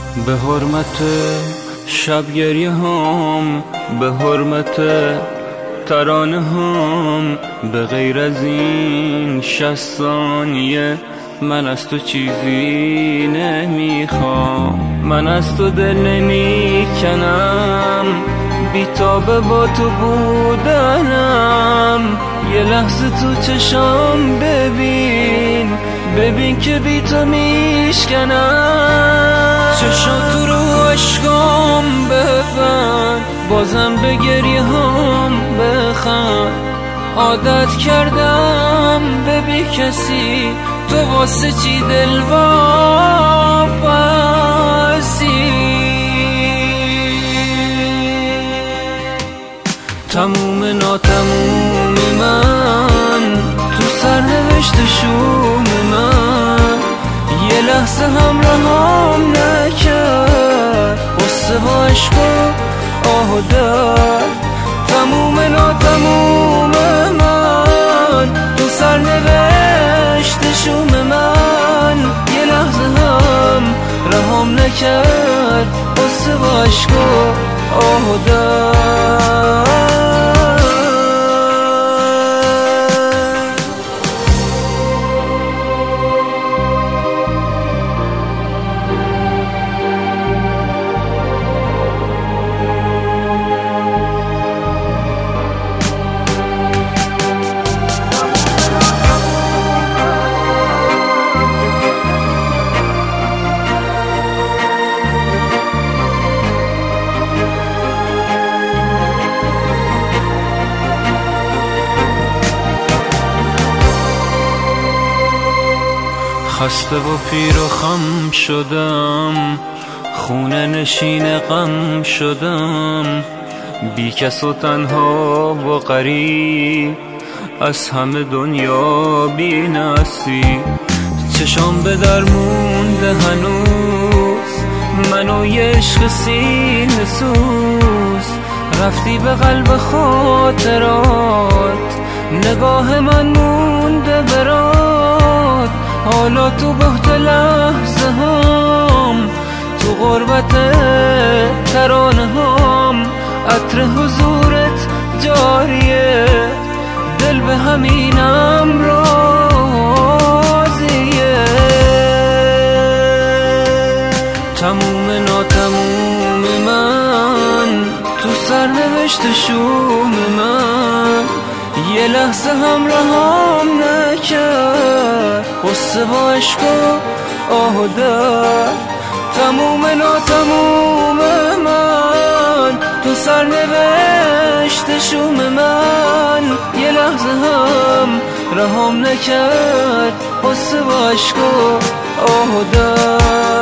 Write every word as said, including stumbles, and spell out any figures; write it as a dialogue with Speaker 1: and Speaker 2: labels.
Speaker 1: به حرمت شب گریه هم، به حرمت ترانه هم، به غیر از این شصت ثانیه من از تو چیزی نمیخوام. من از تو دل نمیکنم، بی‌تاب با تو بودنم. یه لحظه تو چشام ببین، ببین که بی تو میشکنم. چشاتو رو عشقام ببند، بازم به گریه هم بخند. عادت کردم به بی کسی، تو واسه چی دل واپسی؟ تموم ناتموم من تو سرنوشت شوم من، یه لحظه هم رهام نکرد غصه با عشق و آه و درد. تموم ناتموم من تو سرنوشت شوم من، یه لحظه هم رهام نکرد غصه با عشق و آه و درد. خسته و پیر و خم شدم، خونه نشین غم شدم. بی کس و تنها و غریب، از همه دنیا بی نصیب. چشام به در مونده هنوز، منو یه عشق سینه سوز. رفتی به قلب خاطرات، نگاه من مونده برات. حالا تو بهت لحظه هم، تو غربت ترانه هم. عطر حضورت جاریه، دل به همینم راضیه. تموم ناتموم من تو سرنوشت شوم من، یه لحظه هم رهام نکرد غصه با عشق و آه و درد. تموم ناتموم من تو سرنوشت شوم من، یه لحظه هم رهام نکرد غصه با عشق و آه و درد.